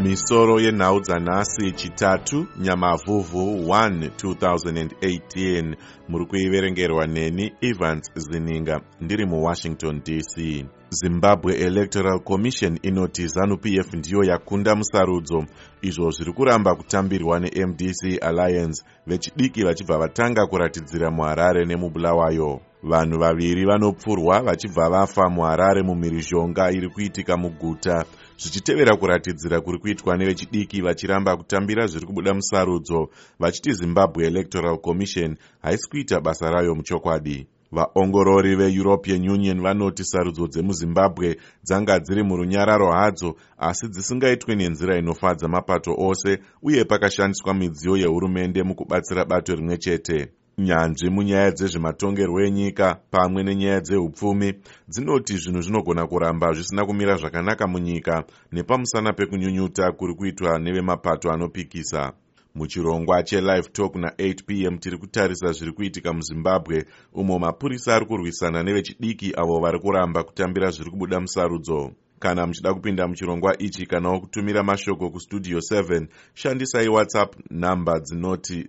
Misoro yenhau dzanhasi chitatu Nyamavhuvhu 1 2018 muri kuiverengerwa neni Evans Zininga ndiri muWashington DC. Zimbabwe Electoral Commission inoti ZANU-PF ndiyo yakunda musarudzo, izvo zviri kuramba kutambirwa neMDC Alliance vechidiki vachibva vatanga kuratidzira muHarare nemuBulawayo. Vanhu vaviri vanopfurwa vachibva vafa muHarare mumhirizhonga iri kuitika muguta, zvichitevera kuratidzira kuri kuitwa nevechidiki vachiramba kutambira zviri kubuda musarudzo, vachiti Zimbabwe Electoral Commission haisi kuita basa rayo muchokwadi. Vaongorori veEuropean Union vanoti sarudzo dzemuZimbabwe dzanga dziri murunyararo hadzo, asi dzisingaitwe nenzira inofadza mapato ose uye pakashandiswa midziyo yehurumende mukubatsira bato rimwe chete. Nyanzvi munyaya dzezvematongerwo enyika pamwe nenyaya dzehupfumi dzinoti zvinhu zvinogona kuramba zvisina kumira zvakanaka munyika nepamusana pekunyunyuta kuri kuitwa nevemapato anopikisa. Muchirongwa cheLive Talk na8 p.m. tiri kutarisa zviri kuitika muZimbabwe, umo mapurisa ari kurwisana nevechidiki avo vari kuramba kutambira zviri kubuda musarudzo. Kana muchida kupinda muchirongwa ichi kanawo kutumira mashoko kustudio 7, shandisai WhatsApp namba dzinoti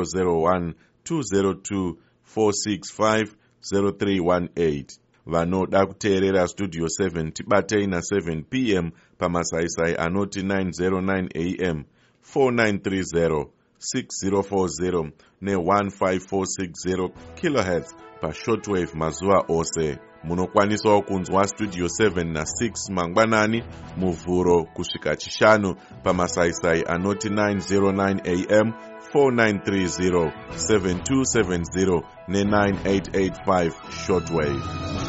001-202-465-0318. Vanoda kuteerera studio 7 tibatei na7 p.m. pamasaisai anoti 909 am 4930 6040 ne-15460 kHz pashortwave mazuva ose. Munokwanisawo kunzwa studio 7 na6 mangwanani, muvhuro kusvika chishanu pamasaisai anoti 909 am 4930 7270 ne-9885 shortwave.